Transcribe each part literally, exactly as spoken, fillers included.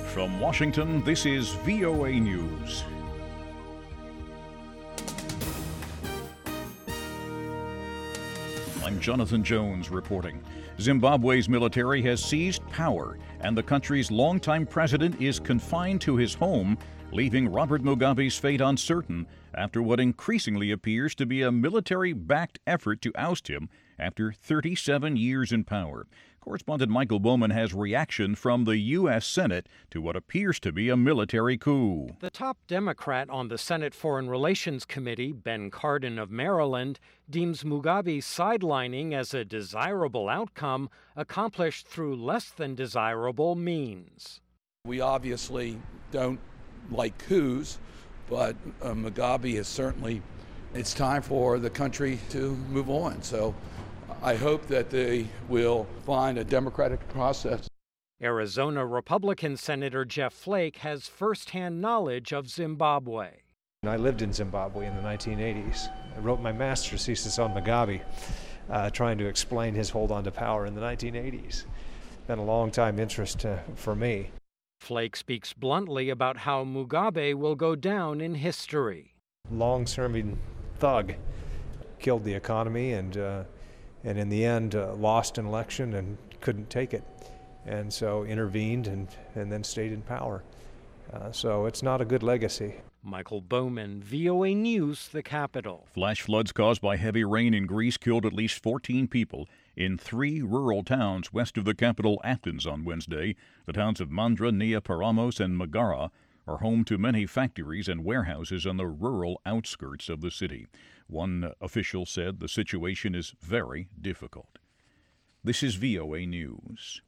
From Washington, this is V O A News. I'm Jonathan Jones reporting. Zimbabwe's military has seized power, and the country's longtime president is confined to his home, leaving Robert Mugabe's fate uncertain after what increasingly appears to be a military-backed effort to oust him after thirty-seven years in power. Correspondent Michael Bowman has reaction from the U S Senate to what appears to be a military coup. The top Democrat on the Senate Foreign Relations Committee, Ben Cardin of Maryland, deems Mugabe's sidelining as a desirable outcome accomplished through less than desirable means. We obviously don't like coups, but uh, Mugabe is certainly, it's time for the country to move on. So I hope that they will find a democratic process. Arizona Republican Senator Jeff Flake has firsthand knowledge of Zimbabwe. I lived in Zimbabwe in the nineteen eighties. I wrote my master's thesis on Mugabe, uh, trying to explain his hold on to power in the nineteen eighties. Been a long time interest uh, for me. Flake speaks bluntly about how Mugabe will go down in history. Long-serving thug, killed the economy and uh, and in the end uh, lost an election and couldn't take it, and so intervened and, and then stayed in power. Uh, so it's not a good legacy. Michael Bowman, V O A News, the capital. Flash floods caused by heavy rain in Greece killed at least fourteen people in three rural towns west of the capital Athens on Wednesday. The towns of Mandra, Nea Paramos, and Megara are home to many factories and warehouses on the rural outskirts of the city. One official said the situation is very difficult. This is V O A News.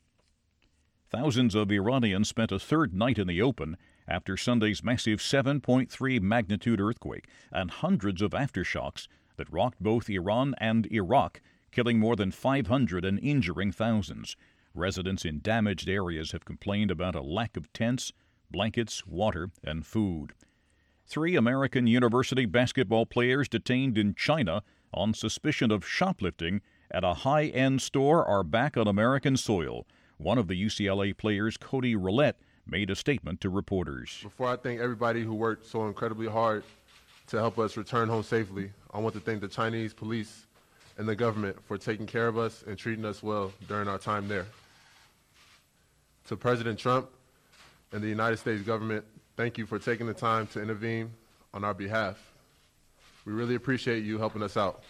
Thousands of Iranians spent a third night in the open after Sunday's massive seven point three magnitude earthquake and hundreds of aftershocks that rocked both Iran and Iraq, killing more than five hundred and injuring thousands. Residents in damaged areas have complained about a lack of tents, blankets, water, and food. Three American university basketball players detained in China on suspicion of shoplifting at a high-end store are back on American soil. One of the U C L A players, Cody Roulette, made a statement to reporters. Before I thank everybody who worked so incredibly hard to help us return home safely, I want to thank the Chinese police and the government for taking care of us and treating us well during our time there. To President Trump and the United States government, thank you for taking the time to intervene on our behalf. We really appreciate you helping us out.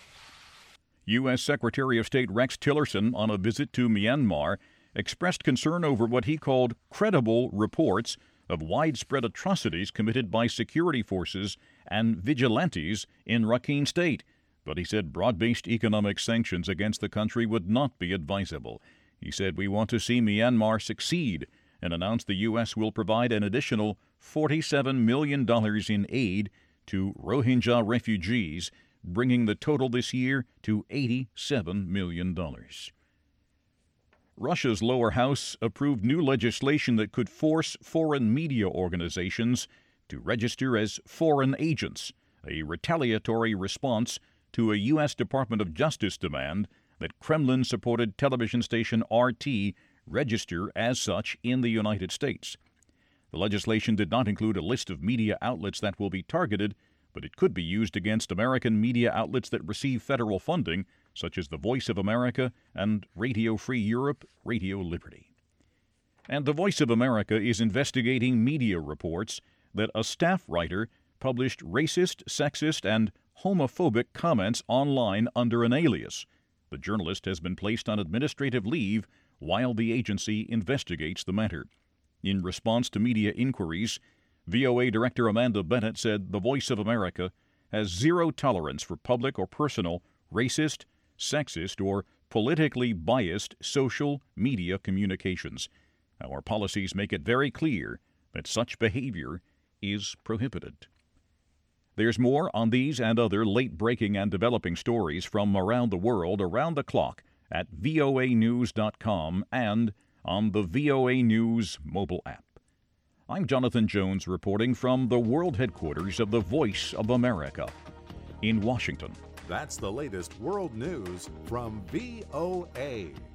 U S Secretary of State Rex Tillerson, on a visit to Myanmar, expressed concern over what he called credible reports of widespread atrocities committed by security forces and vigilantes in Rakhine State. But he said broad-based economic sanctions against the country would not be advisable. He said, "We want to see Myanmar succeed," and announced the U S will provide an additional forty-seven million dollars in aid to Rohingya refugees, bringing the total this year to eighty-seven million dollars. Russia's lower house approved new legislation that could force foreign media organizations to register as foreign agents, a retaliatory response to a U S Department of Justice demand that Kremlin-supported television station R T register as such in the United States. The legislation did not include a list of media outlets that will be targeted, but it could be used against American media outlets that receive federal funding, such as the Voice of America and Radio Free Europe, Radio Liberty. And the Voice of America is investigating media reports that a staff writer published racist, sexist, and homophobic comments online under an alias. The journalist has been placed on administrative leave while the agency investigates the matter. In response to media inquiries, V O A Director Amanda Bennett said the Voice of America has zero tolerance for public or personal, racist, sexist, or politically biased social media communications. Our policies make it very clear that such behavior is prohibited. There's more on these and other late-breaking and developing stories from around the world around the clock at V O A news dot com and on the V O A News mobile app. I'm Jonathan Jones reporting from the world headquarters of the Voice of America in Washington. That's the latest world news from V O A.